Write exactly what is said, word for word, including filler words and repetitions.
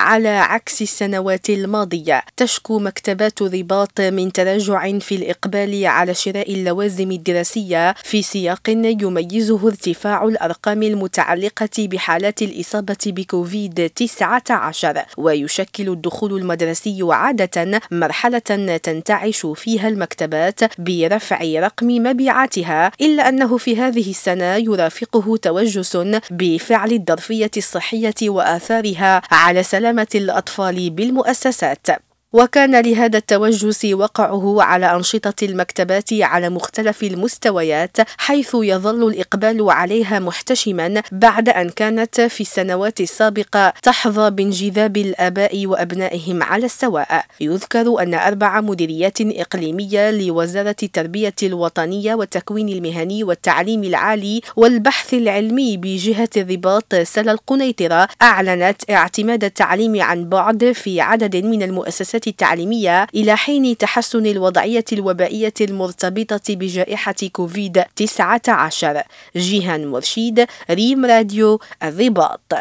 على عكس السنوات الماضية، تشكو مكتبات الرباط من تراجع في الإقبال على شراء اللوازم الدراسية في سياق يميزه ارتفاع الأرقام المتعلقة بحالات الإصابة بكوفيد تسعة عشر، ويشكل الدخول المدرسي عادة مرحلة تنتعش فيها المكتبات برفع رقم مبيعاتها، إلا أنه في هذه السنة يرافقه توجس بفعل الظرفية الصحية وآثارها على سلامة الأطفال بالمؤسسات. وكان لهذا التوجس وقعه على أنشطة المكتبات على مختلف المستويات، حيث يظل الإقبال عليها محتشما بعد أن كانت في السنوات السابقة تحظى بانجذاب الآباء وأبنائهم على السواء. يذكر أن أربع مديريات إقليمية لوزارة التربية الوطنية والتكوين المهني والتعليم العالي والبحث العلمي بجهة الرباط سلا القنيطرة أعلنت اعتماد التعليم عن بعد في عدد من المؤسسات التعليمية إلى حين تحسن الوضعية الوبائية المرتبطة بجائحة كوفيد تسعة عشر. جيهان مرشيد، ريم راديو، الرباط.